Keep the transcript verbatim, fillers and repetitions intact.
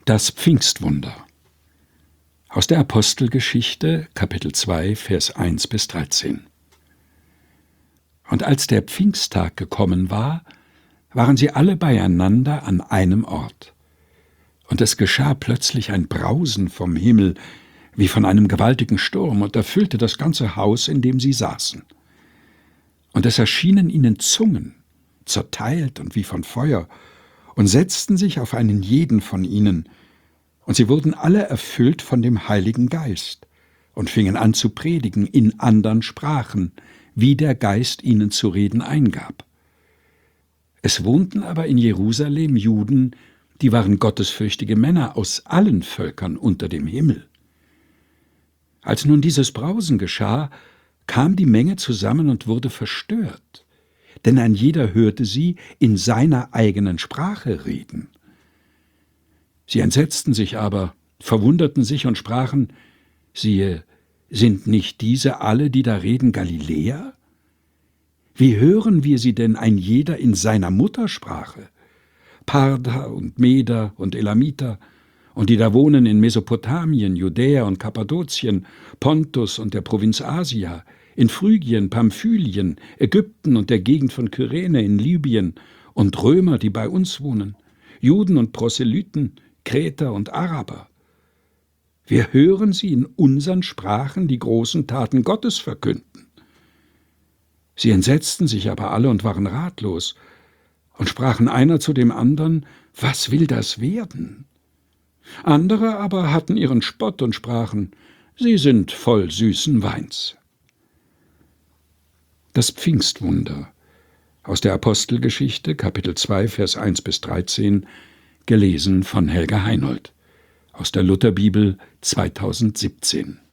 Das Pfingstwunder. Aus der Apostelgeschichte, Kapitel zwei, Vers eins bis dreizehn. Und als der Pfingsttag gekommen war, waren sie alle beieinander an einem Ort. Und es geschah plötzlich ein Brausen vom Himmel, wie von einem gewaltigen Sturm, und erfüllte das ganze Haus, in dem sie saßen. Und es erschienen ihnen Zungen, zerteilt und wie von Feuer, und setzten sich auf einen jeden von ihnen, und sie wurden alle erfüllt von dem Heiligen Geist und fingen an zu predigen in andern Sprachen, wie der Geist ihnen zu reden eingab. Es wohnten aber in Jerusalem Juden, die waren gottesfürchtige Männer aus allen Völkern unter dem Himmel. Als nun dieses Brausen geschah, kam die Menge zusammen und wurde verstört, denn ein jeder hörte sie in seiner eigenen Sprache reden. Sie entsetzten sich aber, verwunderten sich und sprachen: Siehe, sind nicht diese alle, die da reden, Galiläer? Wie hören wir sie denn ein jeder in seiner Muttersprache? Parther und Meder und Elamiter, und die da wohnen in Mesopotamien, Judäa und Kappadokien, Pontus und der Provinz Asia, in Phrygien, Pamphylien, Ägypten und der Gegend von Kyrene in Libyen, und Römer, die bei uns wohnen, Juden und Proselyten, Kreter und Araber. Wir hören sie in unseren Sprachen die großen Taten Gottes verkünden. Sie entsetzten sich aber alle und waren ratlos und sprachen einer zu dem anderen: Was will das werden? Andere aber hatten ihren Spott und sprachen: Sie sind voll süßen Weins. Das Pfingstwunder. Aus der Apostelgeschichte, Kapitel zwei, Vers eins bis dreizehn, gelesen von Helga Heinold. Aus der Lutherbibel zweitausendsiebzehn.